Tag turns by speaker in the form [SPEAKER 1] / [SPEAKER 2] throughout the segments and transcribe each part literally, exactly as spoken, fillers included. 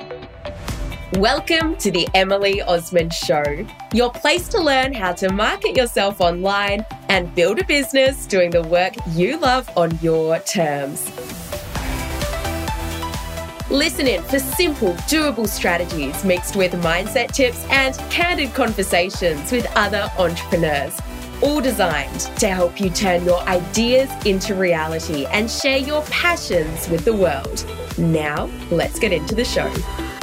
[SPEAKER 1] Welcome to the Emily Osmond Show, your place to learn how to market yourself online and build a business doing the work you love on your terms. Listen in for simple, doable strategies mixed with mindset tips and candid conversations with other entrepreneurs, all designed to help you turn your ideas into reality and share your passions with the world. Now, let's get into the show.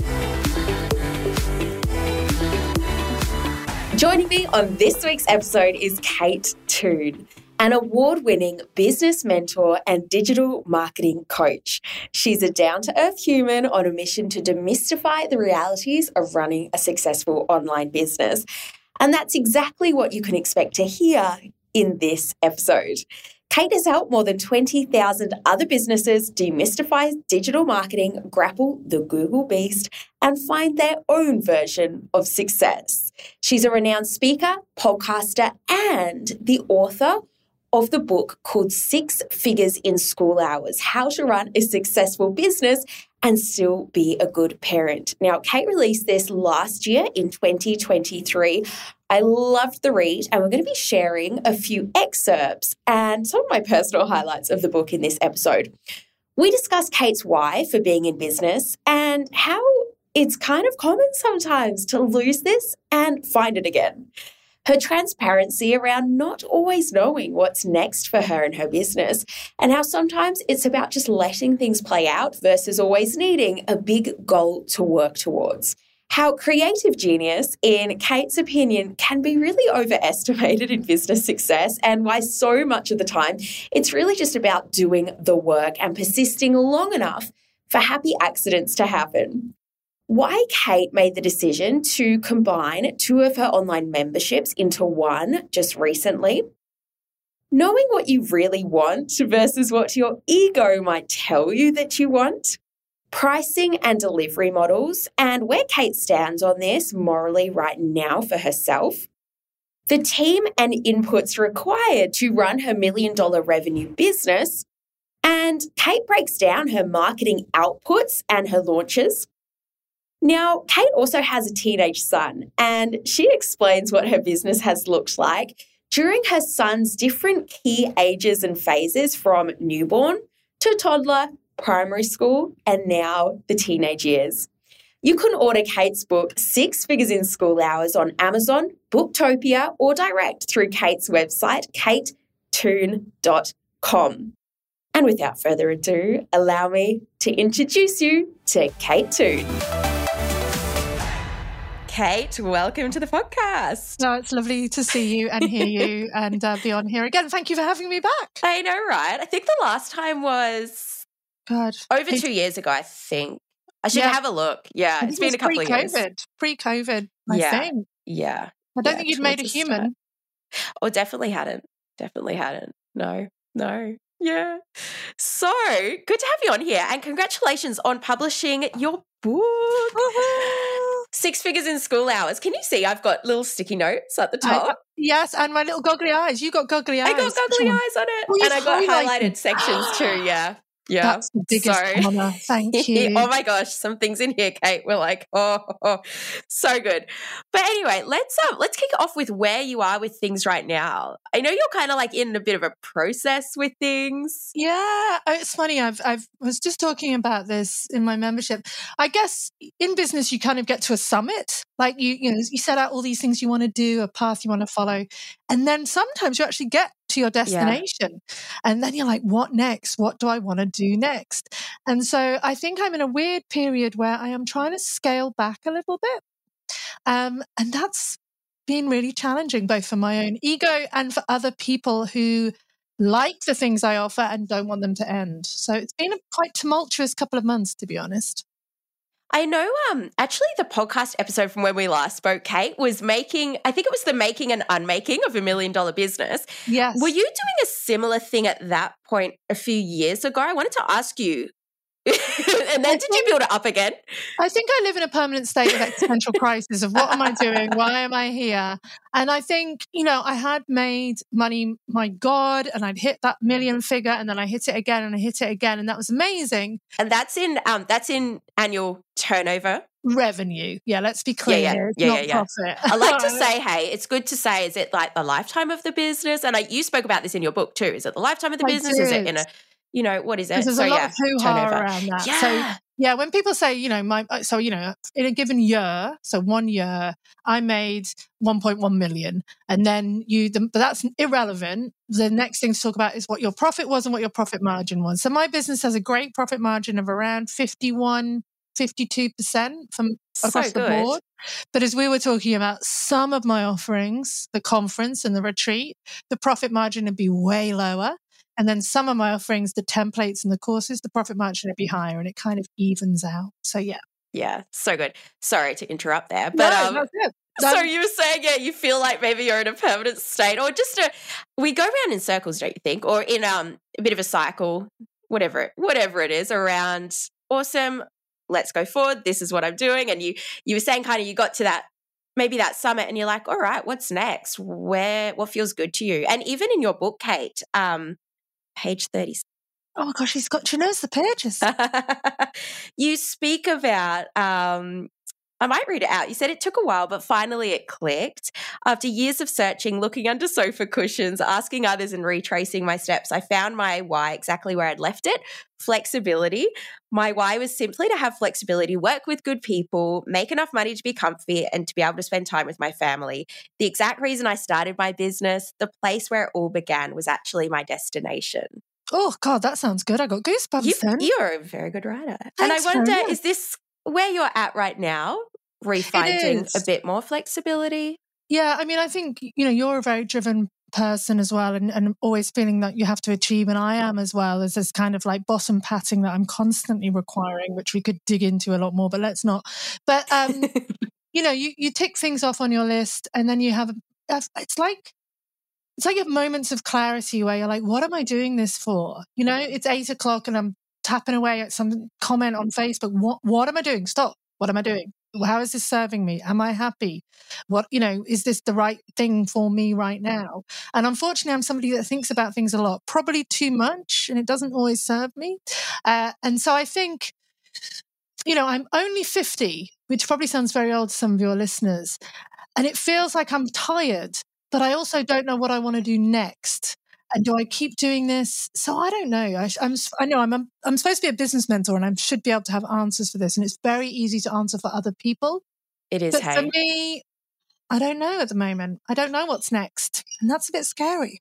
[SPEAKER 1] Joining me on this week's episode is Kate Toon, an award-winning business mentor and digital marketing coach. She's a down-to-earth human on a mission to demystify the realities of running a successful online business. And that's exactly what you can expect to hear in this episode. Kate has helped more than twenty thousand other businesses demystify digital marketing, grapple the Google beast, and find their own version of success. She's a renowned speaker, podcaster, and the author of the book called Six Figures in School Hours, How to Run a Successful Business and Still Be a Good Parent. Now, Kate released this last year in twenty twenty-three. I loved the read, and we're going to be sharing a few excerpts and some of my personal highlights of the book in this episode. We discuss Kate's why for being in business and how it's kind of common sometimes to lose this and find it again. Her transparency around not always knowing what's next for her and her business, and how sometimes it's about just letting things play out versus always needing a big goal to work towards. How creative genius, in Kate's opinion, can be really overestimated in business success, and why so much of the time it's really just about doing the work and persisting long enough for happy accidents to happen. Why Kate made the decision to combine two of her online memberships into one just recently. Knowing what you really want versus what your ego might tell you that you want. Pricing and delivery models, and where Kate stands on this morally right now for herself. The team and inputs required to run her million dollar revenue business. And Kate breaks down her marketing outputs and her launches. Now, Kate also has a teenage son, and she explains what her business has looked like during her son's different key ages and phases, from newborn to toddler, primary school, and now the teenage years. You can order Kate's book, Six Figures in School Hours, on Amazon, Booktopia, or direct through Kate's website, kate toon dot com. And without further ado, allow me to introduce you to Kate Toon. Kate, welcome to the podcast.
[SPEAKER 2] No, it's lovely to see you and hear you and uh, be on here again. Thank you for having me back.
[SPEAKER 1] I know, right? I think the last time was
[SPEAKER 2] God.
[SPEAKER 1] over two years ago, I think. I should
[SPEAKER 2] yeah.
[SPEAKER 1] have a look. Yeah, it's been a couple of years.
[SPEAKER 2] Pre-COVID, I
[SPEAKER 1] yeah.
[SPEAKER 2] think.
[SPEAKER 1] Yeah.
[SPEAKER 2] I don't
[SPEAKER 1] yeah,
[SPEAKER 2] think you'd made a human.
[SPEAKER 1] Oh, definitely hadn't. Definitely hadn't. No, no. Yeah. So good to have you on here, and congratulations on publishing your book.
[SPEAKER 2] Woo-hoo.
[SPEAKER 1] Six Figures in School Hours. Can you see I've got little sticky notes at the top?
[SPEAKER 2] I, yes, and my little goggly eyes. You got goggly eyes.
[SPEAKER 1] I got goggly eyes on it.
[SPEAKER 2] Oh,
[SPEAKER 1] and I got
[SPEAKER 2] highlighted.
[SPEAKER 1] highlighted sections too, yeah. Yeah.
[SPEAKER 2] That's the biggest
[SPEAKER 1] so,
[SPEAKER 2] honour. Thank you.
[SPEAKER 1] Oh my gosh, some things in here, Kate, we're like, oh, oh, so good. But anyway, let's um, let's kick off with where you are with things right now. I know you're kind of like in a bit of a process with things.
[SPEAKER 2] Yeah, it's funny. I've I've was just talking about this in my membership. I guess in business you kind of get to a summit. Like you, you know, you set out all these things you want to do, a path you want to follow, and then sometimes you actually get to your destination, yeah. and then you're like, what next? What do I want to do next? And so I think I'm in a weird period where I am trying to scale back a little bit, um, and that's been really challenging, both for my own ego and for other people who like the things I offer and don't want them to end. So it's been a quite tumultuous couple of months, to be honest.
[SPEAKER 1] I know um, actually the podcast episode from when we last spoke, Kate, was making, I think it was the making and unmaking of a million dollar business.
[SPEAKER 2] Yes.
[SPEAKER 1] Were you doing a similar thing at that point a few years ago? I wanted to ask you And then
[SPEAKER 2] I
[SPEAKER 1] did you
[SPEAKER 2] think
[SPEAKER 1] build it up again?
[SPEAKER 2] I think I live in a permanent state of existential crisis of what am I doing? Why am I here? And I think, you know, I had made money, my God, and I'd hit that million figure, and then I hit it again and I hit it again. And that was amazing.
[SPEAKER 1] And that's in um that's in annual turnover.
[SPEAKER 2] Revenue. Yeah, let's be
[SPEAKER 1] Yeah,
[SPEAKER 2] clear.
[SPEAKER 1] yeah,
[SPEAKER 2] It's
[SPEAKER 1] yeah,
[SPEAKER 2] not
[SPEAKER 1] yeah, yeah.
[SPEAKER 2] profit.
[SPEAKER 1] I like to say, hey, it's good to say, is it like the lifetime of the business? And I, you spoke about this in your book too. Is it the lifetime of the
[SPEAKER 2] I
[SPEAKER 1] business? Is it
[SPEAKER 2] did.
[SPEAKER 1] in a, you know, what is
[SPEAKER 2] Because
[SPEAKER 1] it?
[SPEAKER 2] there's
[SPEAKER 1] So
[SPEAKER 2] a lot
[SPEAKER 1] yeah,
[SPEAKER 2] of hoo-ha
[SPEAKER 1] turnover.
[SPEAKER 2] around that. So
[SPEAKER 1] Yeah.
[SPEAKER 2] yeah, when people say, you know, my so you know, in a given year, so one year, I made one point one million, and then you, the, but that's irrelevant. The next thing to talk about is what your profit was and what your profit margin was. So my business has a great profit margin of around fifty-one, fifty-two percent from
[SPEAKER 1] So
[SPEAKER 2] across the
[SPEAKER 1] good.
[SPEAKER 2] board. But as we were talking about some of my offerings, the conference and the retreat, the profit margin would be way lower. And then some of my offerings, the templates and the courses, the profit margin would be higher, and it kind of evens out. So yeah.
[SPEAKER 1] Yeah, so good. Sorry to interrupt there. But
[SPEAKER 2] no,
[SPEAKER 1] um
[SPEAKER 2] that's it.
[SPEAKER 1] so
[SPEAKER 2] Um,
[SPEAKER 1] you were saying, yeah, you feel like maybe you're in a permanent state, or just a, we go around in circles, don't you think? Or in um a bit of a cycle, whatever, whatever it is, around awesome, let's go forward. This is what I'm doing. And you you were saying kind of you got to that maybe that summit and you're like, all right, what's next? Where what feels good to you? And even in your book, Kate, um, page thirty.
[SPEAKER 2] oh my gosh, she's got, she knows the pages.
[SPEAKER 1] You speak about um I might read it out. You said it took a while, but finally it clicked. After years of searching, looking under sofa cushions, asking others, and retracing my steps, I found my why exactly where I'd left it: flexibility. My why was simply to have flexibility, work with good people, make enough money to be comfy, and to be able to spend time with my family. The exact reason I started my business, the place where it all began, was actually my destination.
[SPEAKER 2] Oh God, that sounds good. I got goosebumps
[SPEAKER 1] You,
[SPEAKER 2] then.
[SPEAKER 1] you're a very good writer.
[SPEAKER 2] Thanks
[SPEAKER 1] and I wonder,
[SPEAKER 2] very much.
[SPEAKER 1] is this where you're at right now? Refinding
[SPEAKER 2] is.
[SPEAKER 1] a bit more flexibility?
[SPEAKER 2] Yeah, I mean, I think, you know, you're a very driven person as well, and, and always feeling that you have to achieve, and I am as well. As this kind of like bottom patting that I'm constantly requiring, which we could dig into a lot more, but let's not. But um, you know, you you tick things off on your list, and then you have, it's like it's like you have moments of clarity where you're like, what am I doing this for? You know, it's eight o'clock and I'm tapping away at some comment on Facebook. What what am I doing? Stop. What am I doing? How is this serving me? Am I happy? What, you know, is this the right thing for me right now? And unfortunately, I'm somebody that thinks about things a lot, probably too much, and it doesn't always serve me. Uh, and so I think, you know, I'm only fifty, which probably sounds very old to some of your listeners. And it feels like I'm tired, but I also don't know what I want to do next. And do I keep doing this? So I don't know. I, I'm, I know I'm, I'm, I'm supposed to be a business mentor, and I should be able to have answers for this. And it's very easy to answer for other people.
[SPEAKER 1] It is,
[SPEAKER 2] But
[SPEAKER 1] hey.
[SPEAKER 2] for me, I don't know at the moment. I don't know what's next. And that's a bit scary.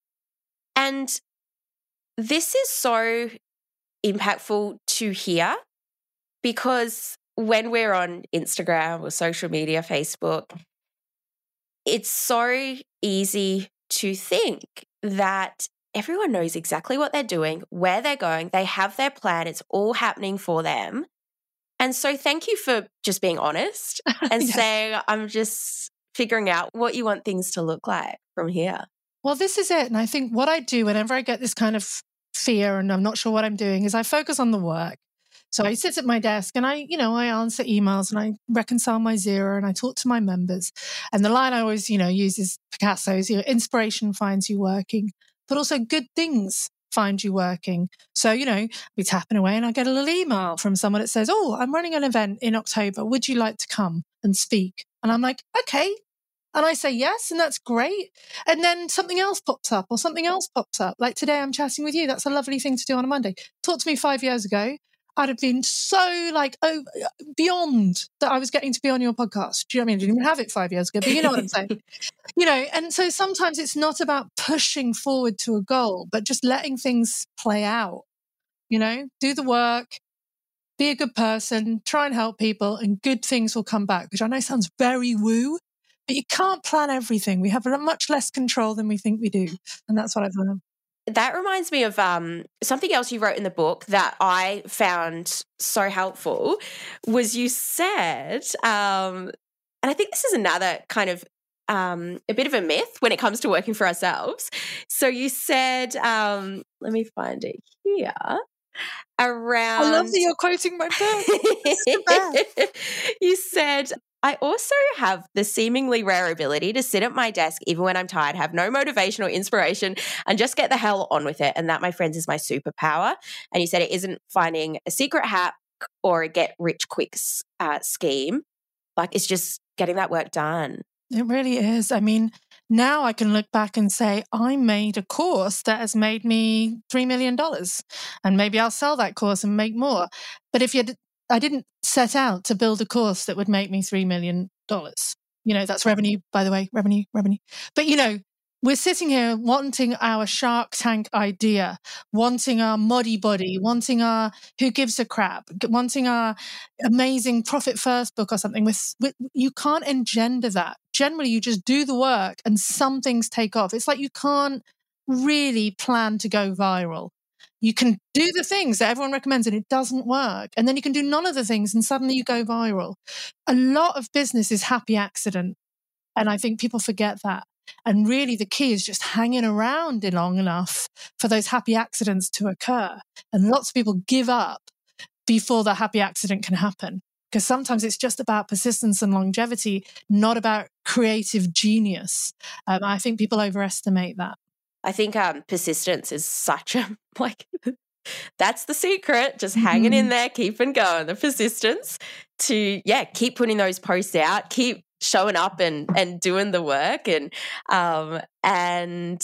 [SPEAKER 1] And this is so impactful to hear, because when we're on Instagram or social media, Facebook, it's so easy to think that everyone knows exactly what they're doing, where they're going, they have their plan, it's all happening for them. And so thank you for just being honest and
[SPEAKER 2] Yeah.
[SPEAKER 1] saying, I'm just figuring out what you want things to look like from here.
[SPEAKER 2] Well, this is it. And I think what I do whenever I get this kind of fear and I'm not sure what I'm doing is I focus on the work. So I sit at my desk and I, you know, I answer emails and I reconcile my Xero and I talk to my members. And the line I always, you know, use is Picasso's, you know, inspiration finds you working, but also good things find you working. So, you know, be tapping away and I get a little email from someone that says, oh, I'm running an event in October. Would you like to come and speak? And I'm like, okay. And I say yes, and that's great. And then something else pops up or something else pops up. Like today I'm chatting with you. That's a lovely thing to do on a Monday. Talk to me five years ago. I'd have been so like oh, beyond that I was getting to be on your podcast. Do you know what I mean? I didn't even have it five years ago, but you know what I'm saying. You know, and so sometimes it's not about pushing forward to a goal, but just letting things play out. You know, do the work, be a good person, try and help people, and good things will come back, which I know sounds very woo, but you can't plan everything. We have much less control than we think we do. And that's what I've learned.
[SPEAKER 1] That reminds me of um, something else you wrote in the book that I found so helpful was you said, um, and I think this is another kind of um, a bit of a myth when it comes to working for ourselves. So you said, um, let me find it here. around.
[SPEAKER 2] I love that you're quoting my book. It's the best.
[SPEAKER 1] You said, I also have the seemingly rare ability to sit at my desk even when I'm tired, have no motivation or inspiration, and just get the hell on with it. And that, my friends, is my superpower. And you said it isn't finding a secret hack or a get rich quick uh, scheme. Like, it's just getting that work done.
[SPEAKER 2] It really is. I mean, now I can look back and say, I made a course that has made me three million dollars, and maybe I'll sell that course and make more. But if you, I didn't set out to build a course that would make me three million dollars. You know, that's revenue, by the way, revenue, revenue. But, you know, we're sitting here wanting our Shark Tank idea, wanting our Muddy Buddy, wanting our Who Gives a Crap, wanting our amazing Profit First book or something. With, with you can't engender that. Generally, you just do the work and some things take off. It's like you can't really plan to go viral. You can do the things that everyone recommends and it doesn't work. And then you can do none of the things and suddenly you go viral. A lot of business is happy accident. And I think people forget that. And really the key is just hanging around long enough for those happy accidents to occur. And lots of people give up before the happy accident can happen. Because sometimes it's just about persistence and longevity, not about creative genius. Um, I think people overestimate that.
[SPEAKER 1] I think um, persistence is such a, like, that's the secret, just mm-hmm. hanging in there, keeping going, the persistence to, yeah, keep putting those posts out, keep showing up and, and doing the work. And, um, and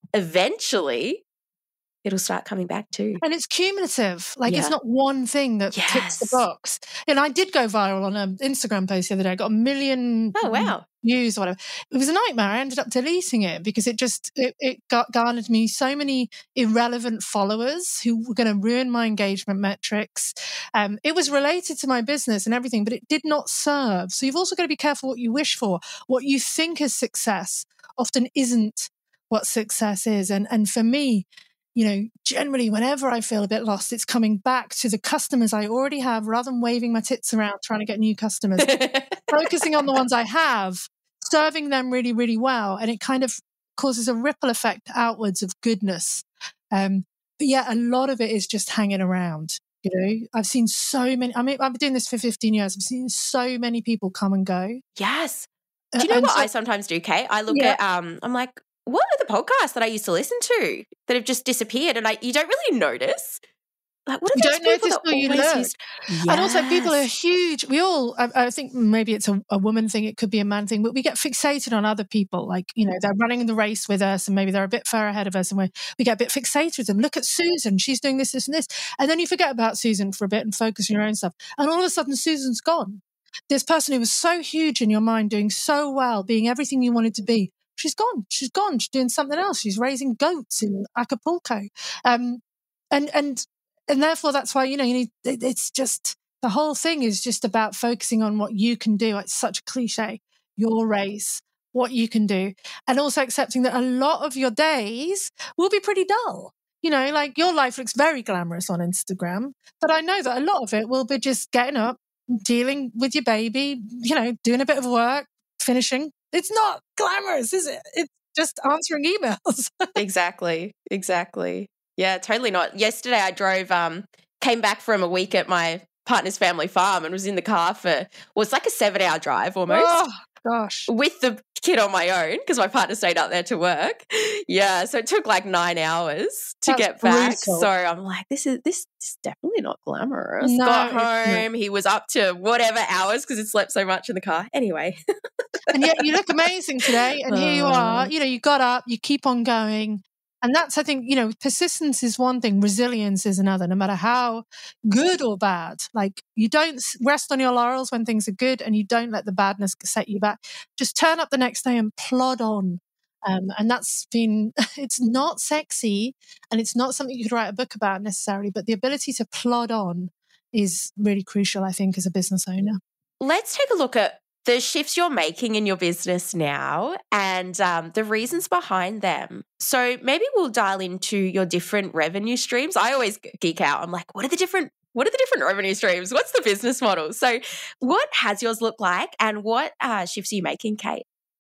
[SPEAKER 1] eventually it'll start coming back too.
[SPEAKER 2] And it's cumulative. Like yeah. It's not one thing that
[SPEAKER 1] yes.
[SPEAKER 2] ticks the box. And I did go viral on an Instagram post the other day. I got a million
[SPEAKER 1] oh, wow.
[SPEAKER 2] views or whatever. It was a nightmare. I ended up deleting it because it just, it, it got garnered me so many irrelevant followers who were going to ruin my engagement metrics. Um, it was related to my business and everything, but it did not serve. So you've also got to be careful what you wish for. What you think is success often isn't what success is. And, and for me, you know, generally, whenever I feel a bit lost, it's coming back to the customers I already have rather than waving my tits around trying to get new customers, focusing on the ones I have, serving them really, really well. And it kind of causes a ripple effect outwards of goodness. Um, but yeah, a lot of it is just hanging around. You know, I've seen so many, I mean, I've been doing this for fifteen years. I've seen so many people come and go.
[SPEAKER 1] Yes. Do you know
[SPEAKER 2] and
[SPEAKER 1] what
[SPEAKER 2] so,
[SPEAKER 1] I sometimes do, Kate? I look
[SPEAKER 2] yeah.
[SPEAKER 1] at, um, I'm like, what are the podcasts that I used to listen to that have just disappeared? And I, you don't really notice. Like, what are
[SPEAKER 2] you
[SPEAKER 1] those
[SPEAKER 2] don't
[SPEAKER 1] people
[SPEAKER 2] notice
[SPEAKER 1] that
[SPEAKER 2] till you
[SPEAKER 1] always
[SPEAKER 2] learn.
[SPEAKER 1] used? Yes.
[SPEAKER 2] And also people are huge. We all, I, I think maybe it's a, a woman thing, it could be a man thing, but we get fixated on other people. Like, you know, they're running the race with us and maybe they're a bit far ahead of us and we we get a bit fixated with them. Look at Susan, she's doing this, this and this. And then you forget about Susan for a bit and focus on your own stuff. And all of a sudden Susan's gone. This person who was so huge in your mind, doing so well, being everything you wanted to be, she's gone. She's gone. She's doing something else. She's raising goats in Acapulco. Um, and, and, and therefore that's why, you know, you need, it's just, the whole thing is just about focusing on what you can do. It's such a cliche, your race, what you can do. And also accepting that a lot of your days will be pretty dull. You know, like your life looks very glamorous on Instagram, but I know that a lot of it will be just getting up, dealing with your baby, you know, doing a bit of work, finishing. It's not glamorous, is it? It's just answering emails.
[SPEAKER 1] Exactly. Exactly. Yeah, totally not. Yesterday I drove, um, came back from a week at my partner's family farm and was in the car for, well, it's like a seven hour drive almost.
[SPEAKER 2] Oh, gosh.
[SPEAKER 1] With the kid on my own because my partner stayed up there to work. Yeah, so it took like nine hours to
[SPEAKER 2] That's
[SPEAKER 1] get back.
[SPEAKER 2] brutal.
[SPEAKER 1] So I'm like, this is this is definitely not glamorous.
[SPEAKER 2] No,
[SPEAKER 1] Got
[SPEAKER 2] it's
[SPEAKER 1] home, he was up to whatever hours because he slept so much in the car. Anyway.
[SPEAKER 2] And yet you look amazing today and here you are. You know, you got up, you keep on going. And that's, I think, you know, persistence is one thing, resilience is another, no matter how good or bad. Like, you don't rest on your laurels when things are good and you don't let the badness set you back. Just turn up the next day and plod on. Um, and that's been, it's not sexy and it's not something you could write a book about necessarily, but the ability to plod on is really crucial, I think, as a business owner.
[SPEAKER 1] Let's take a look at the shifts you're making in your business now and um, the reasons behind them. So maybe we'll dial into your different revenue streams. I always geek out. I'm like, what are the different what are the different revenue streams? What's the business model? So what has yours look like and what uh, shifts are you making, Kate?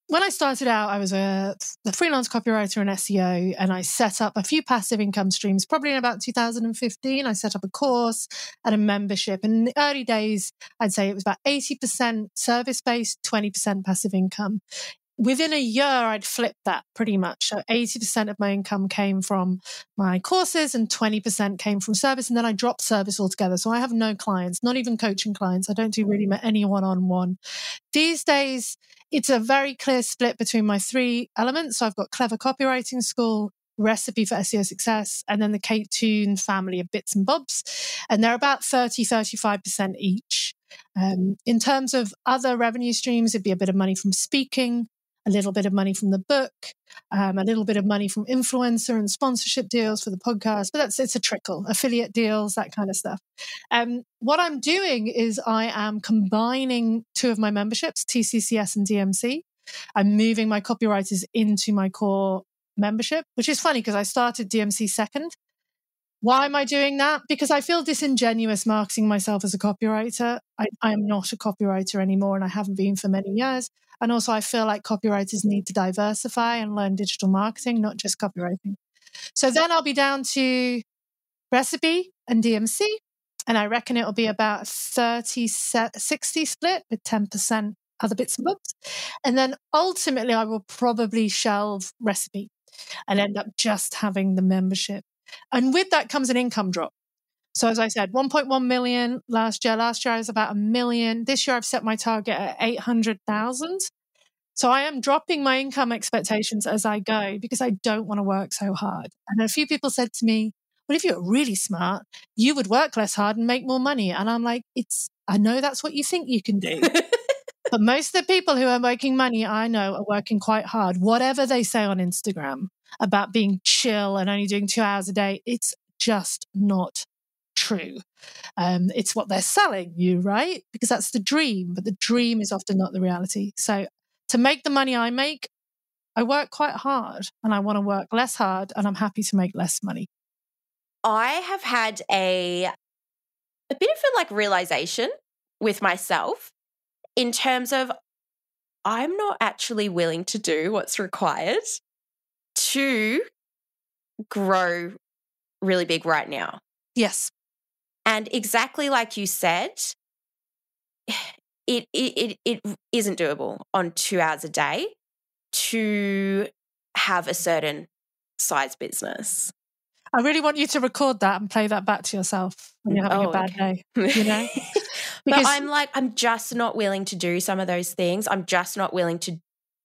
[SPEAKER 2] when I started out, I was a, a freelance copywriter and S E O, and I set up a few passive income streams. Probably in about two thousand fifteen, I set up a course and a membership. And in the early days, I'd say it was about eighty percent service-based, twenty percent passive income. Within a year, I'd flipped that pretty much. So eighty percent of my income came from my courses and twenty percent came from service. And then I dropped service altogether. So I have no clients, not even coaching clients. I don't do really any one-on-one. These days, it's a very clear split between my three elements. So I've got Clever Copywriting School, Recipe for S E O Success, and then the Kate Toon family of bits and bobs. And they're about thirty, thirty-five percent each. Um, in terms of other revenue streams, it'd be a bit of money from speaking, a little bit of money from the book, um, a little bit of money from influencer and sponsorship deals for the podcast. But that's it's a trickle, affiliate deals, that kind of stuff. Um, what I'm doing is I am combining two of my memberships, T C C S and D M C. I'm moving my copywriters into my core membership, which is funny because I started D M C second. Why am I doing that? Because I feel disingenuous marketing myself as a copywriter. I, I'm not a copywriter anymore, and I haven't been for many years. And also I feel like copywriters need to diversify and learn digital marketing, not just copywriting. So then I'll be down to Recipe and D M C. And I reckon it'll be about a thirty sixty split with ten percent other bits and bobs. And then ultimately I will probably shelve Recipe and end up just having the membership. And with that comes an income drop. So as I said, one point one million last year. Last year I was about a million. This year I've set my target at eight hundred thousand. So I am dropping my income expectations as I go because I don't want to work so hard. And a few people said to me, well, if you're really smart, you would work less hard and make more money. And I'm like, it's, I know that's what you think you can do. But most of the people who are making money, I know, are working quite hard. Whatever they say on Instagram about being chill and only doing two hours a day, it's just not true. Um, it's what they're selling you, right? Because that's the dream, but the dream is often not the reality. So to make the money I make, I work quite hard, and I want to work less hard, and I'm happy to make less money.
[SPEAKER 3] I have had a a bit of a like realization with myself in terms of I'm not actually willing to do what's required to grow really big right now.
[SPEAKER 2] Yes.
[SPEAKER 3] And exactly like you said, it it it, it isn't doable on two hours a day to have a certain size business.
[SPEAKER 2] I really want you to record that and play that back to yourself when you're having
[SPEAKER 3] oh,
[SPEAKER 2] a bad
[SPEAKER 3] okay.
[SPEAKER 2] day, you know?
[SPEAKER 3] Because but I'm like, I'm just not willing to do some of those things. I'm just not willing to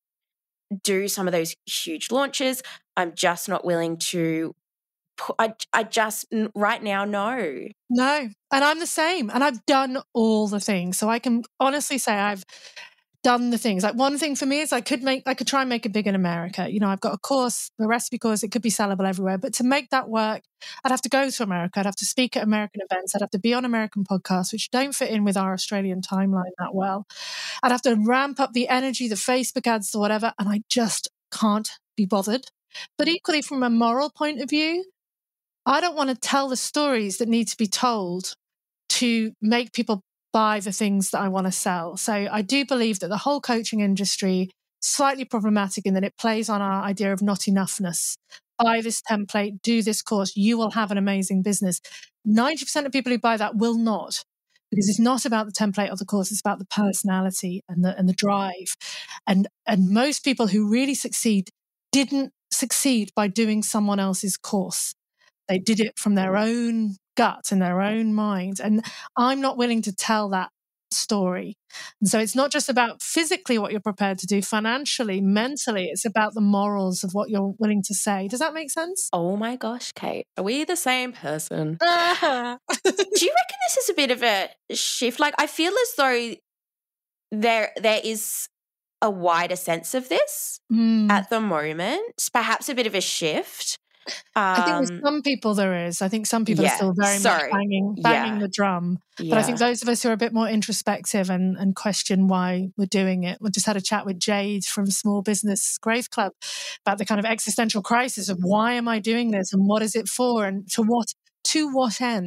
[SPEAKER 3] do some of those huge launches. I'm just not willing to, I, I just, right now, no.
[SPEAKER 2] No. And I'm the same. And I've done all the things. So I can honestly say I've done the things. Like one thing for me is I could make, I could try and make it big in America. You know, I've got a course, a recipe course, it could be sellable everywhere. But to make that work, I'd have to go to America. I'd have to speak at American events. I'd have to be on American podcasts, which don't fit in with our Australian timeline that well. I'd have to ramp up the energy, the Facebook ads, or whatever. And I just can't be bothered. But equally from a moral point of view, I don't want to tell the stories that need to be told to make people buy the things that I want to sell. So I do believe that the whole coaching industry is slightly problematic in that it plays on our idea of not enoughness. Buy this template, do this course, you will have an amazing business. ninety percent of people who buy that will not, because it's not about the template or the course, it's about the personality and the and the drive. And and most people who really succeed didn't succeed by doing someone else's course. They did it from their own gut and their own mind. And I'm not willing to tell that story. And so it's not just about physically what you're prepared to do, financially, mentally. It's about the morals of what you're willing to say. Does that make sense?
[SPEAKER 3] Oh my gosh, Kate. Are we the same person? Do you reckon this is a bit of a shift? Like, I feel as though there there is a wider sense of this
[SPEAKER 2] mm.
[SPEAKER 3] at the moment, perhaps a bit of a shift. Um,
[SPEAKER 2] I think with some people there is. I think some people
[SPEAKER 3] yeah,
[SPEAKER 2] are still very
[SPEAKER 3] sorry.
[SPEAKER 2] much banging, banging
[SPEAKER 3] yeah.
[SPEAKER 2] the drum.
[SPEAKER 3] Yeah.
[SPEAKER 2] But I think those of us who are a bit more introspective and, and question why we're doing it. We just had a chat with Jade from Small Business Growth Club about the kind of existential crisis of why am I doing this and what is it for and to what to what end?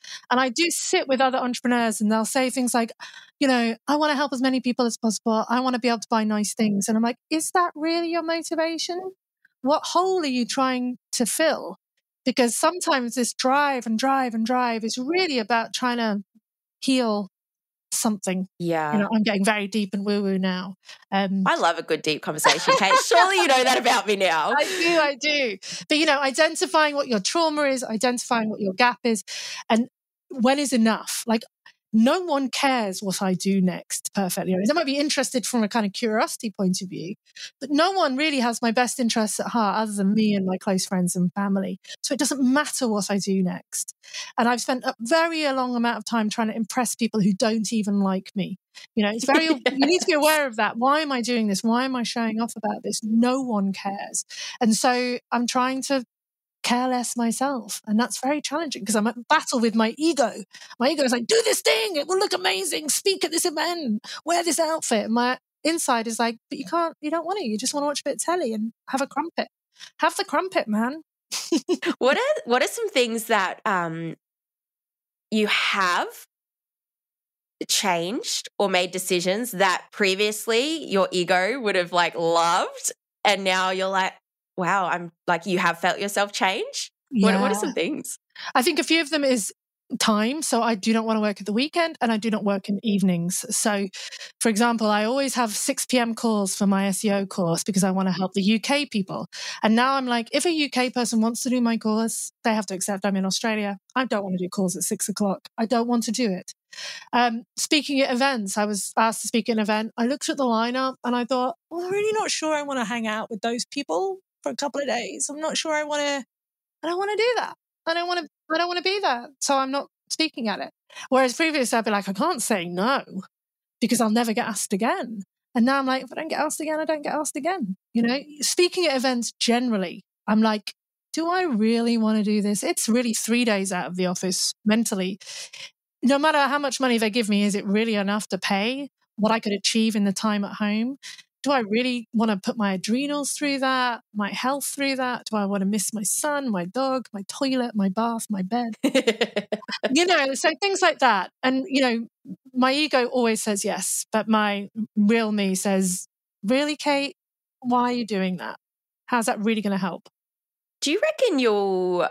[SPEAKER 2] And I do sit with other entrepreneurs and they'll say things like, you know, I want to help as many people as possible. I want to be able to buy nice things. And I'm like, is that really your motivation? What hole are you trying to fill? Because sometimes this drive and drive and drive is really about trying to heal something.
[SPEAKER 3] Yeah.
[SPEAKER 2] You know, I'm getting very deep and woo-woo now. Um,
[SPEAKER 3] I love a good deep conversation, Kate. Surely you know that about me now.
[SPEAKER 2] I do, I do. But, you know, identifying what your trauma is, identifying what your gap is, and when is enough? Like, no one cares what I do next perfectly. They might be interested from a kind of curiosity point of view, but no one really has my best interests at heart other than me and my close friends and family. So it doesn't matter what I do next. And I've spent a very long amount of time trying to impress people who don't even like me. You know, it's very, yes. You need to be aware of that. Why am I doing this? Why am I showing off about this? No one cares. And so I'm trying to care less myself. And that's very challenging because I'm at battle with my ego. My ego is like, do this thing. It will look amazing. Speak at this event. Wear this outfit. And my inside is like, but you can't, you don't want to. You just want to watch a bit of telly and have a crumpet. Have the crumpet, man.
[SPEAKER 3] What are, what are some things that um, you have changed or made decisions that previously your ego would have like loved and now you're like, wow, I'm like, you have felt yourself change?
[SPEAKER 2] Yeah.
[SPEAKER 3] What, what are some things?
[SPEAKER 2] I think a few of them is time. So I do not want to work at the weekend and I do not work in evenings. So, for example, I always have six p.m. calls for my S E O course because I want to help the U K people. And now I'm like, if a U K person wants to do my course, they have to accept I'm in Australia. I don't want to do calls at six o'clock. I don't want to do it. Um, speaking at events, I was asked to speak at an event. I looked at the lineup and I thought, well, I'm really not sure I want to hang out with those people for a couple of days. I'm not sure I want to, I don't want to do that. I don't want to, I don't want to be there. So I'm not speaking at it. Whereas previously I'd be like, I can't say no because I'll never get asked again. And now I'm like, if I don't get asked again, I don't get asked again. You know, speaking at events generally, I'm like, do I really want to do this? It's really three days out of the office mentally. No matter how much money they give me, is it really enough to pay what I could achieve in the time at home? Do I really want to put my adrenals through that, my health through that? Do I want to miss my son, my dog, my toilet, my bath, my bed? You know, so things like that. And, you know, my ego always says yes, but my real me says, really, Kate, why are you doing that? How's that really going to help?
[SPEAKER 3] Do you reckon you'll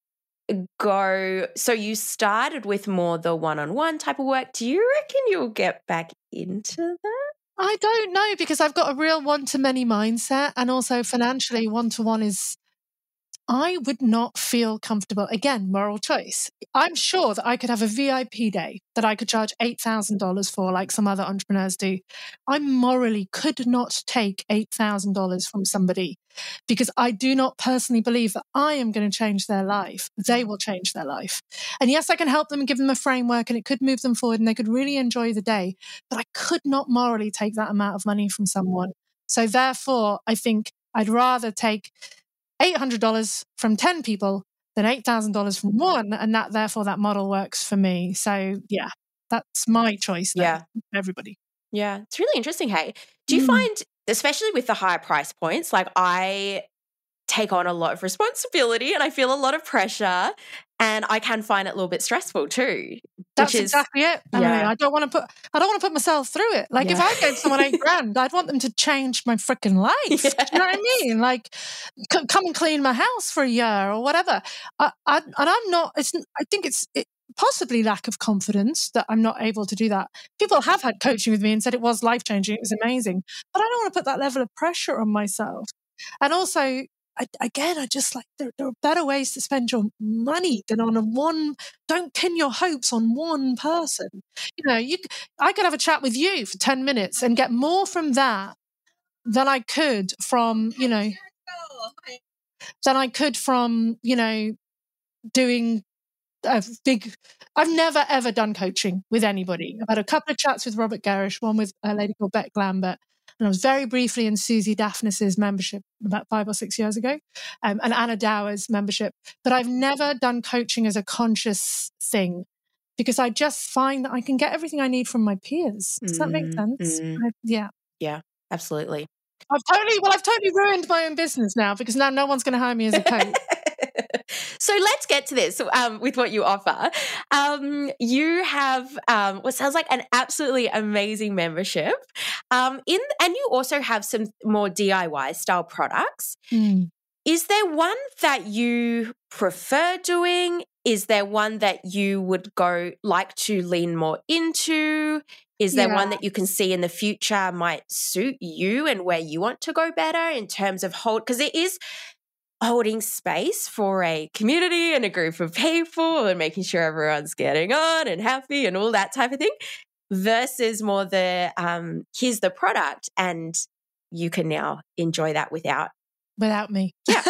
[SPEAKER 3] go, so you started with more the one-on-one type of work. Do you reckon you'll get back into that?
[SPEAKER 2] I don't know because I've got a real one-to-many mindset and also financially one-to-one is, I would not feel comfortable. Again, moral choice. I'm sure that I could have a V I P day that I could charge eight thousand dollars for like some other entrepreneurs do. I morally could not take eight thousand dollars from somebody because I do not personally believe that I am going to change their life. They will change their life. And yes, I can help them and give them a framework and it could move them forward and they could really enjoy the day. But I could not morally take that amount of money from someone. So therefore, I think I'd rather take eight hundred dollars from ten people than eight thousand dollars from one. And that, therefore, that model works for me. So yeah, that's my choice.
[SPEAKER 3] Yeah.
[SPEAKER 2] Everybody.
[SPEAKER 3] Yeah. It's really interesting. Hey, do you mm. find, especially with the higher price points, like I take on a lot of responsibility and I feel a lot of pressure and I can find it a little bit stressful too.
[SPEAKER 2] That's
[SPEAKER 3] is,
[SPEAKER 2] exactly it. I, yeah. mean, I don't want to put, I don't want to put myself through it. Like yeah. if I gave someone eight grand, I'd want them to change my freaking life. Yeah. Do you know what I mean? Like c- come and clean my house for a year or whatever. I, I, and I'm not, it's, I think it's it, possibly lack of confidence that I'm not able to do that. People have had coaching with me and said it was life-changing. It was amazing. But I don't want to put that level of pressure on myself. And also, I, again, I just like, there, there are better ways to spend your money than on a one, don't pin your hopes on one person. You know, you, I could have a chat with you for ten minutes and get more from that than I could from, you know, than I could from, you know, doing a big, I've never ever done coaching with anybody. I've had a couple of chats with Robert Garish, one with a lady called Beck Lambert. And I was very briefly in Susie Daphnis's membership about five or six years ago, um, and Anna Dower's membership. But I've never done coaching as a conscious thing because I just find that I can get everything I need from my peers. Does that make sense?
[SPEAKER 3] Mm.
[SPEAKER 2] I, yeah.
[SPEAKER 3] Yeah, absolutely.
[SPEAKER 2] I've totally, well, I've totally ruined my own business now because now no one's going to hire me as a coach.
[SPEAKER 3] So let's get to this um, with what you offer. Um, you have um, what sounds like an absolutely amazing membership, um, in, and you also have some more D I Y style products.
[SPEAKER 2] Mm.
[SPEAKER 3] Is there one that you prefer doing? Is there one that you would go like to lean more into? Is there
[SPEAKER 2] Yeah.
[SPEAKER 3] one that you can see in the future might suit you and where you want to go better in terms of hold? Because it is holding space for a community and a group of people and making sure everyone's getting on and happy and all that type of thing, versus more the um, here's the product and you can now enjoy that without
[SPEAKER 2] Without me.
[SPEAKER 3] Yeah.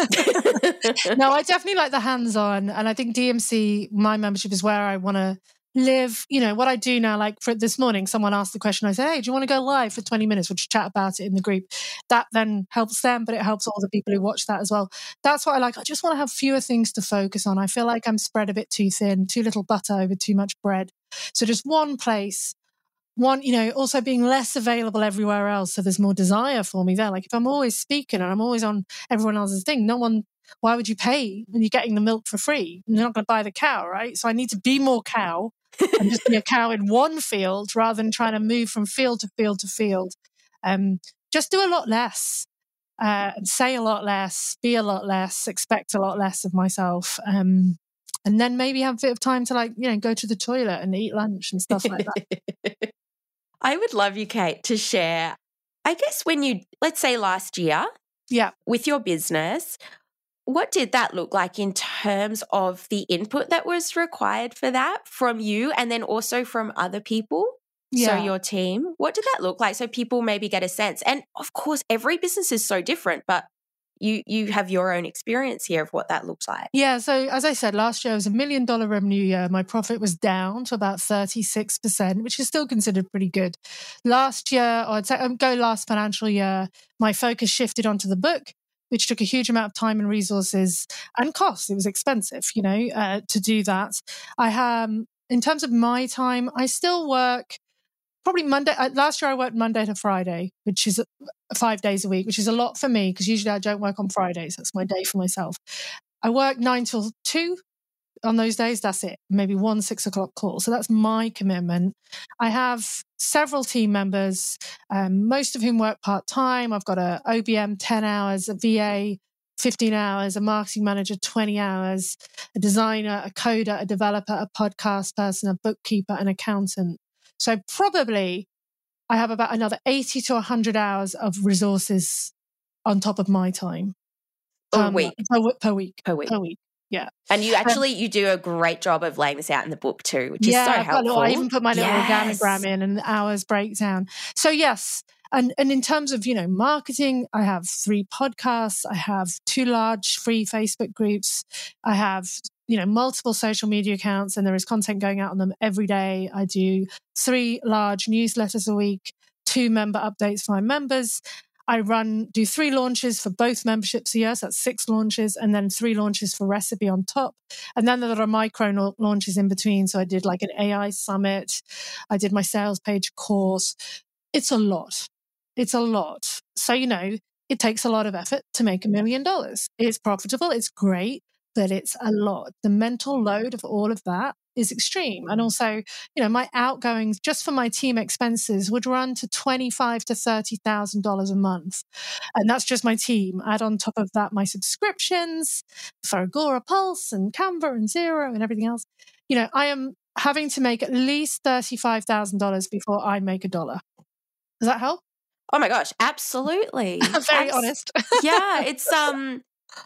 [SPEAKER 2] No, I definitely like the hands-on. And I think D M C, my membership, is where I want to live. You know, what I do now, like for this morning, someone asked the question, I said, hey, do you want to go live for twenty minutes? We'll just chat about it in the group. That then helps them, but it helps all the people who watch that as well. That's what I like. I just want to have fewer things to focus on. I feel like I'm spread a bit too thin, too little butter over too much bread. So just one place. One, you know, also being less available everywhere else. So there's more desire for me there. Like if I'm always speaking and I'm always on everyone else's thing, no one, why would you pay when you're getting the milk for free? You're not going to buy the cow, right? So I need to be more cow and just be a cow in one field rather than trying to move from field to field to field. Um, just do a lot less, uh, and say a lot less, be a lot less, expect a lot less of myself. Um, and then maybe have a bit of time to like, you know, go to the toilet and eat lunch and stuff like that.
[SPEAKER 3] I would love you, Kate, to share, I guess when you, let's say last year,
[SPEAKER 2] yeah,
[SPEAKER 3] with your business, what did that look like in terms of the input that was required for that from you and then also from other people?
[SPEAKER 2] Yeah.
[SPEAKER 3] So your team, what did that look like? So people maybe get a sense. And of course, every business is so different, but you you have your own experience here of what that looks like.
[SPEAKER 2] Yeah. So as I said, last year was a million dollar revenue year. My profit was down to about thirty-six percent, which is still considered pretty good. Last year, or I'd say um, go last financial year, my focus shifted onto the book, which took a huge amount of time and resources and cost. It was expensive, you know, uh, to do that. I have, in terms of my time, I still work probably Monday. Uh, last year I worked Monday to Friday, which is five days a week, which is a lot for me because usually I don't work on Fridays. That's my day for myself. I work nine till two on those days. That's it. Maybe one six o'clock call. So that's my commitment. I have several team members, um, most of whom work part time. I've got a O B M ten hours, a V A fifteen hours, a marketing manager twenty hours, a designer, a coder, a developer, a podcast person, a bookkeeper, an accountant. So probably I have about another eighty to one hundred hours of resources on top of my time.
[SPEAKER 3] Per
[SPEAKER 2] um,
[SPEAKER 3] week.
[SPEAKER 2] Per, per week.
[SPEAKER 3] Per week.
[SPEAKER 2] Per week. Yeah.
[SPEAKER 3] And you actually, um, you do a great job of laying this out in the book too, which is
[SPEAKER 2] yeah,
[SPEAKER 3] so
[SPEAKER 2] I've
[SPEAKER 3] helpful.
[SPEAKER 2] Got, I even put my little
[SPEAKER 3] yes.
[SPEAKER 2] organogram in and the hours breakdown. So yes. And, and in terms of, you know, marketing, I have three podcasts. I have two large free Facebook groups. I have, you know, multiple social media accounts and there is content going out on them every day. I do three large newsletters a week, two member updates for my members. I run, do three launches for both memberships a year. So that's six launches and then three launches for Recipe on top. And then there are micro launches in between. So I did like an A I summit. I did my sales page course. It's a lot. It's a lot. So, you know, it takes a lot of effort to make a million dollars. It's profitable. It's great, but it's a lot. The mental load of all of that is extreme. And also, you know, my outgoings just for my team expenses would run to twenty-five to thirty thousand dollars a month. And that's just my team. Add on top of that my subscriptions for Agora Pulse and Canva and Xero and everything else. You know, I am having to make at least thirty-five thousand dollars before I make a dollar. Does that help?
[SPEAKER 3] Oh my gosh, absolutely.
[SPEAKER 2] I'm very
[SPEAKER 3] Abs-
[SPEAKER 2] honest.
[SPEAKER 3] yeah, it's um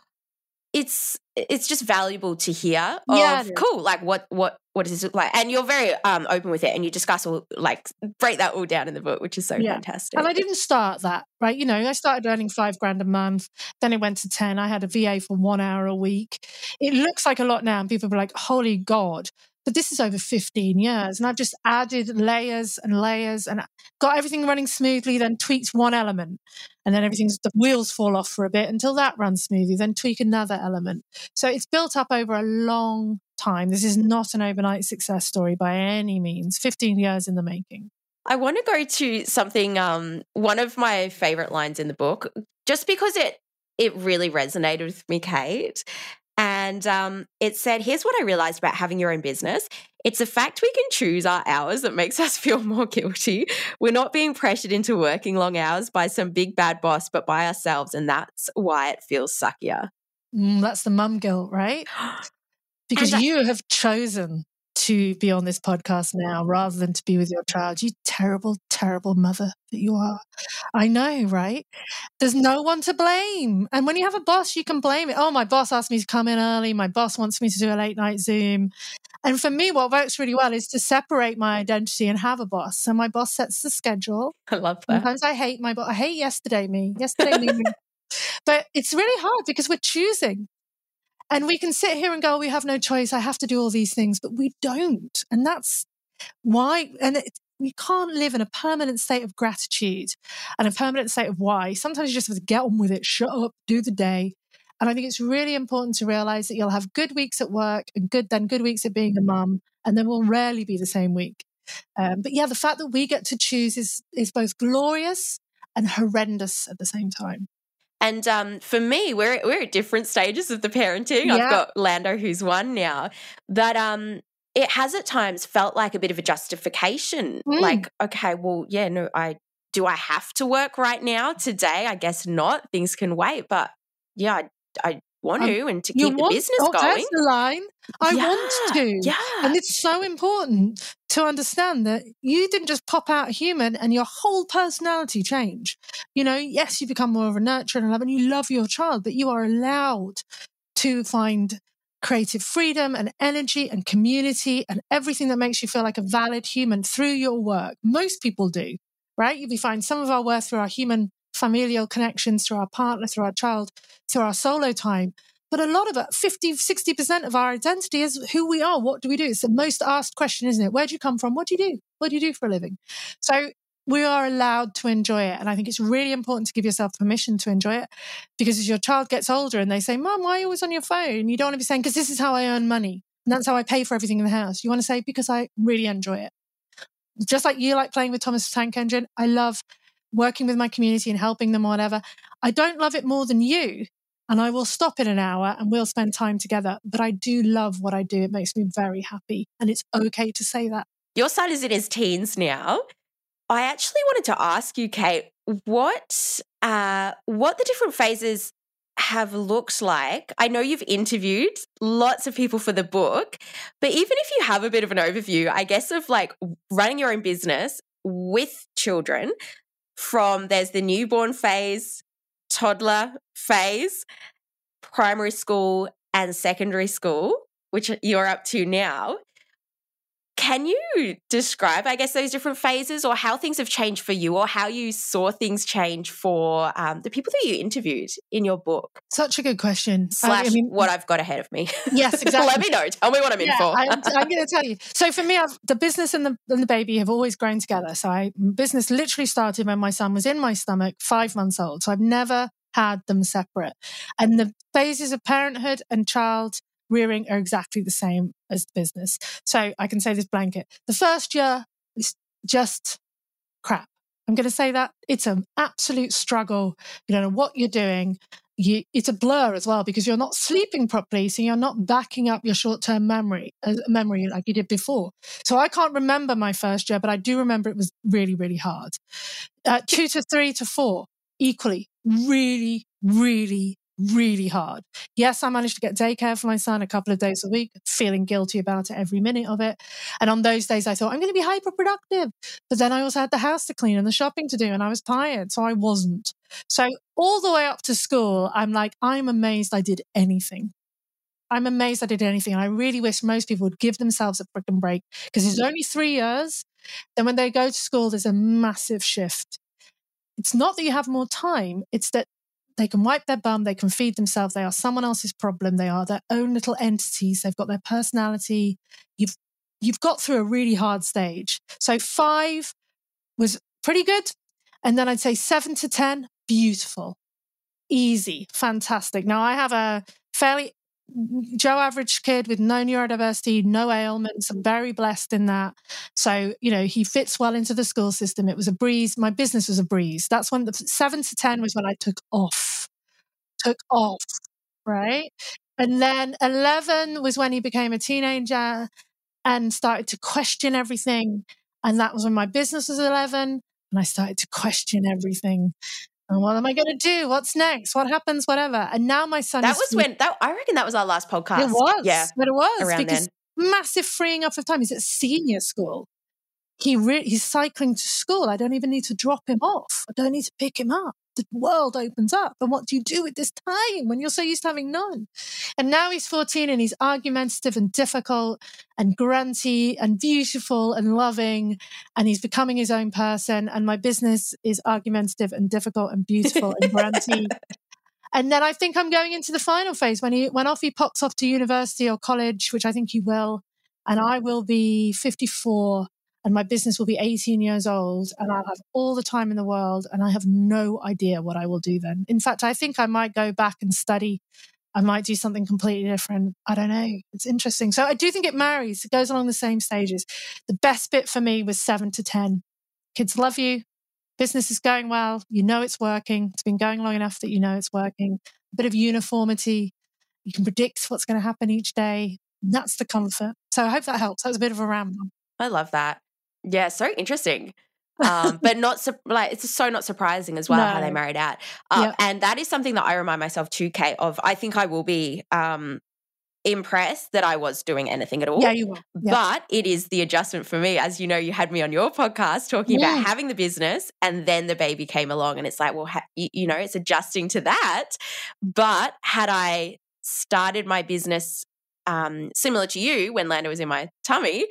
[SPEAKER 3] it's it's just valuable to hear of
[SPEAKER 2] yeah,
[SPEAKER 3] cool, like what what what does this look like? And you're very um open with it and you discuss all like break that all down in the book, which is so
[SPEAKER 2] yeah.
[SPEAKER 3] fantastic.
[SPEAKER 2] And I didn't start that, right? You know, I started earning five grand a month, then it went to ten. I had a V A for one hour a week. It looks like a lot now and people are like, holy God. But this is over fifteen years and I've just added layers and layers and got everything running smoothly, then tweaked one element and then everything's, the wheels fall off for a bit until that runs smoothly, then tweak another element. So it's built up over a long time. This is not an overnight success story by any means, fifteen years in the making.
[SPEAKER 3] I want to go to something, um, one of my favorite lines in the book, just because it it really resonated with me, Kate. And And um, it said, here's what I realized about having your own business. It's the fact we can choose our hours that makes us feel more guilty. We're not being pressured into working long hours by some big bad boss, but by ourselves. And that's why it feels suckier.
[SPEAKER 2] Mm, that's the mum guilt, right? Because
[SPEAKER 3] And I-
[SPEAKER 2] you have chosen to be on this podcast now rather than to be with your child. You terrible, terrible mother that you are. I know, right? There's no one to blame. And when you have a boss, you can blame it. Oh, my boss asked me to come in early. My boss wants me to do a late night Zoom. And for me, what works really well is to separate my identity and have a boss. So my boss sets the schedule.
[SPEAKER 3] I love that.
[SPEAKER 2] Sometimes I hate my boss. I hate yesterday me. Yesterday me. But it's really hard because we're choosing. And we can sit here and go, we have no choice. I have to do all these things, but we don't. And that's why. And it, we can't live in a permanent state of gratitude and a permanent state of why. Sometimes you just have to get on with it, shut up, do the day. And I think it's really important to realize that you'll have good weeks at work and good, then good weeks at being a mum, and then will rarely be the same week. Um, but yeah, the fact that we get to choose is, is both glorious and horrendous at the same time.
[SPEAKER 3] And um, for me, we're we're at different stages of the parenting.
[SPEAKER 2] Yeah.
[SPEAKER 3] I've got Lando, who's one now, but um, it has at times felt like a bit of a justification.
[SPEAKER 2] Mm.
[SPEAKER 3] Like, okay, well, yeah, no, I do I have to work right now today? I guess not. Things can wait, but yeah, I, I want
[SPEAKER 2] Um,
[SPEAKER 3] to, and to
[SPEAKER 2] You
[SPEAKER 3] keep the
[SPEAKER 2] want-
[SPEAKER 3] business
[SPEAKER 2] oh,
[SPEAKER 3] going.
[SPEAKER 2] That's the line. I
[SPEAKER 3] Yeah,
[SPEAKER 2] want to.
[SPEAKER 3] yeah.
[SPEAKER 2] And it's so important to understand that you didn't just pop out a human and your whole personality change. You know, yes, you become more of a nurturer and love, and you love your child, but you are allowed to find creative freedom and energy and community and everything that makes you feel like a valid human through your work. Most people do, right? We find some of our worth through our human familial connections, through our partner, through our child, through our solo time. But a lot of it, fifty, sixty percent of our identity is who we are. What do we do? It's the most asked question, isn't it? Where do you come from? What do you do? What do you do for a living? So we are allowed to enjoy it. And I think it's really important to give yourself permission to enjoy it, because as your child gets older and they say, Mom, why are you always on your phone? You don't want to be saying, because this is how I earn money. And that's how I pay for everything in the house. You want to say, because I really enjoy it. Just like you like playing with Thomas the Tank Engine, I love working with my community and helping them or whatever. I don't love it more than you. And I will stop in an hour and we'll spend time together. But I do love what I do. It makes me very happy. And it's okay to say that.
[SPEAKER 3] Your son is in his teens now. I actually wanted to ask you, Kate, what uh, what the different phases have looked like. I know you've interviewed lots of people for the book, but even if you have a bit of an overview, I guess, of like running your own business with children, from there's the newborn phase, toddler phase, primary school and secondary school, which you're up to now. Can you describe, I guess, those different phases, or how things have changed for you, or how you saw things change for um, the people that you interviewed in your book?
[SPEAKER 2] Such a good question.
[SPEAKER 3] Slash
[SPEAKER 2] I mean,
[SPEAKER 3] what I've got ahead of me.
[SPEAKER 2] Yes, exactly.
[SPEAKER 3] Let me know. Tell me what I'm
[SPEAKER 2] yeah,
[SPEAKER 3] in for.
[SPEAKER 2] I'm, I'm going to tell you. So for me, I've, the business and the, and the baby have always grown together. So I business literally started when my son was in my stomach, five months old. So I've never had them separate. And the phases of parenthood and child rearing are exactly the same as the business. So I can say this blanket. The first year is just crap. I'm going to say that. It's an absolute struggle. You don't know what you're doing. You, it's a blur as well, because you're not sleeping properly, so you're not backing up your short-term memory uh, memory like you did before. So I can't remember my first year, but I do remember it was really, really hard. Uh, two to three to four, equally, really, really, really hard. Yes, I managed to get daycare for my son a couple of days a week, feeling guilty about it every minute of it. And on those days, I thought, I'm going to be hyper productive. But then I also had the house to clean and the shopping to do, and I was tired, so I wasn't. So all the way up to school, I'm like, I'm amazed I did anything. I'm amazed I did anything. And I really wish most people would give themselves a freaking break, because it's only three years. Then when they go to school, there's a massive shift. It's not that you have more time. It's that they can wipe their bum, they can feed themselves, they are someone else's problem, they are their own little entities, they've got their personality. You've you've got through a really hard stage. So five was pretty good. And then I'd say seven to ten, beautiful, easy, fantastic. Now I have a fairly Joe average kid with no neurodiversity, no ailments. I'm very blessed in that. So, you know, he fits well into the school system. It was a breeze. My business was a breeze. That's when the seven to ten was when I took off, took off, right? And then eleven was when he became a teenager and started to question everything. And that was when my business was eleven, and I started to question everything. And what am I going to do? What's next? What happens? Whatever. And now my son
[SPEAKER 3] that
[SPEAKER 2] is...
[SPEAKER 3] was when, that, I reckon that was our last podcast.
[SPEAKER 2] It was.
[SPEAKER 3] Yeah.
[SPEAKER 2] But it was.
[SPEAKER 3] Around
[SPEAKER 2] because
[SPEAKER 3] then.
[SPEAKER 2] Massive freeing up of time. He's at senior school. He re- He's cycling to school. I don't even need to drop him off. I don't need to pick him up. The world opens up. And what do you do with this time when you're so used to having none? And now he's fourteen and he's argumentative and difficult and grunty and beautiful and loving. And he's becoming his own person. And my business is argumentative and difficult and beautiful and grunty. And then I think I'm going into the final phase when he, when off he pops off to university or college, which I think he will. And I will be fifty-four. And my business will be eighteen years old, and I'll have all the time in the world, and I have no idea what I will do then. In fact, I think I might go back and study. I might do something completely different. I don't know. It's interesting. So I do think it marries. It goes along the same stages. The best bit for me was seven to ten. Kids love you. Business is going well. You know it's working. It's been going long enough that you know it's working. A bit of uniformity. You can predict what's going to happen each day. And that's the comfort. So I hope that helps. That was a bit of a ramble.
[SPEAKER 3] I love that. Yeah, so interesting. Um, but not su- like it's so not surprising as well
[SPEAKER 2] No.
[SPEAKER 3] how they married out. Uh,
[SPEAKER 2] Yep.
[SPEAKER 3] And that is something that I remind myself too, Kate, of. I think I will be um, impressed that I was doing anything at all.
[SPEAKER 2] Yeah, you will. Yeah.
[SPEAKER 3] But it is the adjustment for me. As you know, you had me on your podcast talking
[SPEAKER 2] Yeah.
[SPEAKER 3] about having the business and then the baby came along and it's like, well, ha- you, you know, it's adjusting to that. But had I started my business um, similar to you when Lando was in my tummy,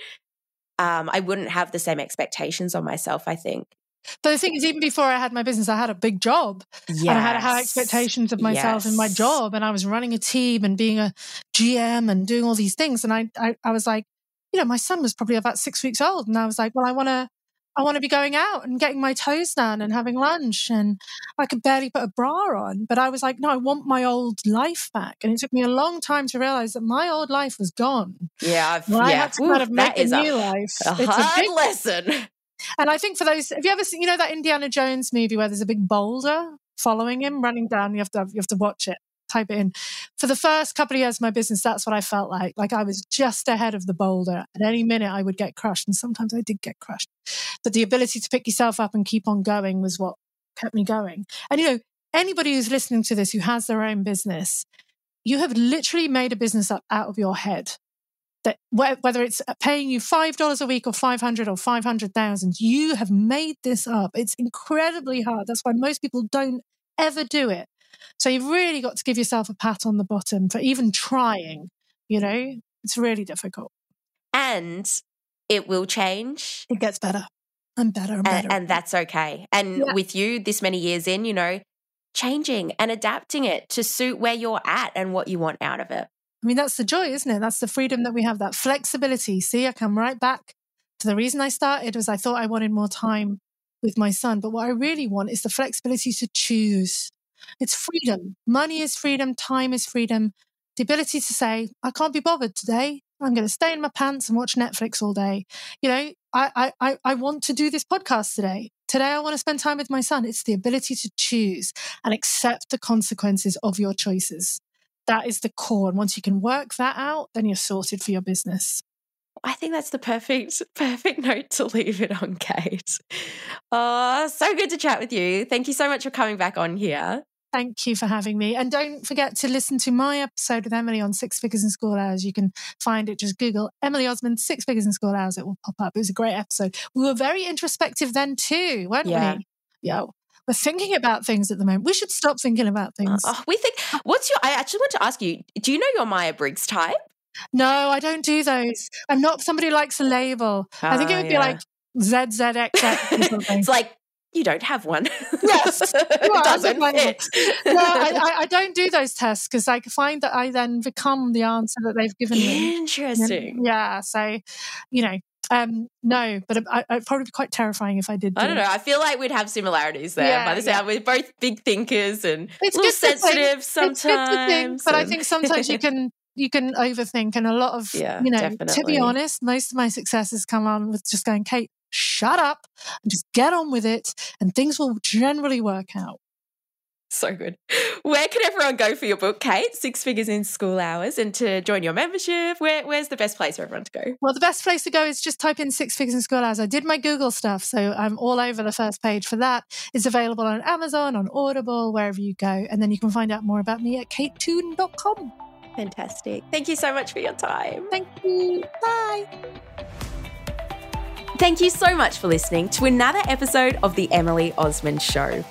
[SPEAKER 3] Um, I wouldn't have the same expectations on myself, I think.
[SPEAKER 2] But the thing is, even before I had my business, I had a big job.
[SPEAKER 3] Yes.
[SPEAKER 2] And I had high expectations of myself in my
[SPEAKER 3] Yes.
[SPEAKER 2] job. And I was running a team and being a G M and doing all these things. And I, I, I was like, you know, my son was probably about six weeks old. And I was like, well, I want to, I want to be going out and getting my toes done and having lunch. And I could barely put a bra on. But I was like, no, I want my old life back. And it took me a long time to realize that my old life was gone.
[SPEAKER 3] Yeah. I've,
[SPEAKER 2] Well, I
[SPEAKER 3] yeah.
[SPEAKER 2] had to
[SPEAKER 3] Ooh,
[SPEAKER 2] kind of make
[SPEAKER 3] that
[SPEAKER 2] a
[SPEAKER 3] is
[SPEAKER 2] new
[SPEAKER 3] a,
[SPEAKER 2] life.
[SPEAKER 3] a
[SPEAKER 2] It's
[SPEAKER 3] hard
[SPEAKER 2] a big
[SPEAKER 3] lesson.
[SPEAKER 2] And I think for those, have you ever seen, you know, that Indiana Jones movie where there's a big boulder following him, running down? You have to, you have to watch it, type it in. For the first couple of years of my business, that's what I felt like. Like I was just ahead of the boulder. At any minute, I would get crushed. And sometimes I did get crushed. But the ability to pick yourself up and keep on going was what kept me going. And, you know, anybody who's listening to this who has their own business, you have literally made a business up out of your head. That whether it's paying you five dollars a week or five hundred or five hundred thousand, you have made this up. It's incredibly hard. That's why most people don't ever do it. So you've really got to give yourself a pat on the bottom for even trying. You know, it's really difficult.
[SPEAKER 3] And it will change.
[SPEAKER 2] It gets better and better and better.
[SPEAKER 3] And, and that's okay. And
[SPEAKER 2] Yeah.
[SPEAKER 3] with you this many years in, you know, changing and adapting it to suit where you're at and what you want out of it.
[SPEAKER 2] I mean, that's the joy, isn't it? That's the freedom that we have, that flexibility. See, I come right back to the reason I started was I thought I wanted more time with my son. But what I really want is the flexibility to choose. It's freedom. Money is freedom. Time is freedom. The ability to say, I can't be bothered today. I'm going to stay in my pants and watch Netflix all day. You know, I, I, I want to do this podcast today. Today, I want to spend time with my son. It's the ability to choose and accept the consequences of your choices. That is the core. And once you can work that out, then you're sorted for your business.
[SPEAKER 3] I think that's the perfect, perfect note to leave it on, Kate. Oh, so good to chat with you. Thank you so much for coming back on here.
[SPEAKER 2] Thank you for having me. And don't forget to listen to my episode with Emily on Six Figures in School Hours. You can find it. Just Google Emily Osmond, Six Figures in School Hours. It will pop up. It was a great episode. We were very introspective then too, weren't
[SPEAKER 3] Yeah.
[SPEAKER 2] we? Yeah. We're thinking about things at the moment. We should stop thinking about things.
[SPEAKER 3] Oh, we think, what's your, I actually want to ask you, do you know your Myers-Briggs type?
[SPEAKER 2] No, I don't do those. I'm not somebody who likes a label. I think it
[SPEAKER 3] Ah,
[SPEAKER 2] would be
[SPEAKER 3] yeah.
[SPEAKER 2] like Z Z X X or something.
[SPEAKER 3] It's like, you don't have one.
[SPEAKER 2] Yes.
[SPEAKER 3] It
[SPEAKER 2] Well,
[SPEAKER 3] doesn't
[SPEAKER 2] I don't
[SPEAKER 3] fit.
[SPEAKER 2] no, I, I, I don't do those tests because I find that I then become the answer that they've given me.
[SPEAKER 3] Interesting.
[SPEAKER 2] Yeah. So, you know, um, no, but I, I'd probably be quite terrifying if I did. Do
[SPEAKER 3] I don't know.
[SPEAKER 2] it.
[SPEAKER 3] I feel like we'd have similarities there.
[SPEAKER 2] Yeah,
[SPEAKER 3] By the
[SPEAKER 2] yeah.
[SPEAKER 3] sound, we're both big thinkers and
[SPEAKER 2] It's
[SPEAKER 3] a little
[SPEAKER 2] good to think.
[SPEAKER 3] sensitive sometimes.
[SPEAKER 2] It's good to think, but I
[SPEAKER 3] and-
[SPEAKER 2] think sometimes you can you can overthink, and a lot of
[SPEAKER 3] Yeah,
[SPEAKER 2] you know. To
[SPEAKER 3] definitely.
[SPEAKER 2] be honest, most of my successes come on with just going, Kate, shut up and just get on with it, and things will generally work out.
[SPEAKER 3] So good. Where can everyone go for your book, Kate? Six Figures in School Hours, and to join your membership? Where, where's the best place for everyone to go?
[SPEAKER 2] Well, the best place to go is just type in Six Figures in School Hours. I did my Google stuff, so I'm all over the first page for that. It's available on Amazon, on Audible, wherever you go. And then you can find out more about me at kate toon dot com.
[SPEAKER 3] Fantastic. Thank you so much for your time.
[SPEAKER 2] Thank you. Bye.
[SPEAKER 3] Thank you so much for listening to another episode of The Emily Osmond Show.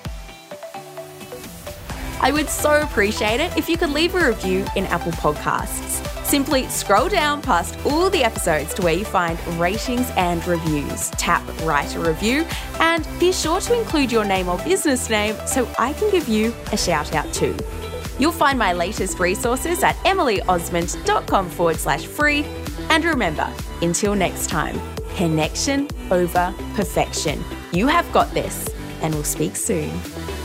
[SPEAKER 3] I would so appreciate it if you could leave a review in Apple Podcasts. Simply scroll down past all the episodes to where you find ratings and reviews. Tap Write a Review and be sure to include your name or business name so I can give you a shout out too. You'll find my latest resources at emilyosmond.com forward slash free. And remember, until next time, connection over perfection. You have got this, and we'll speak soon.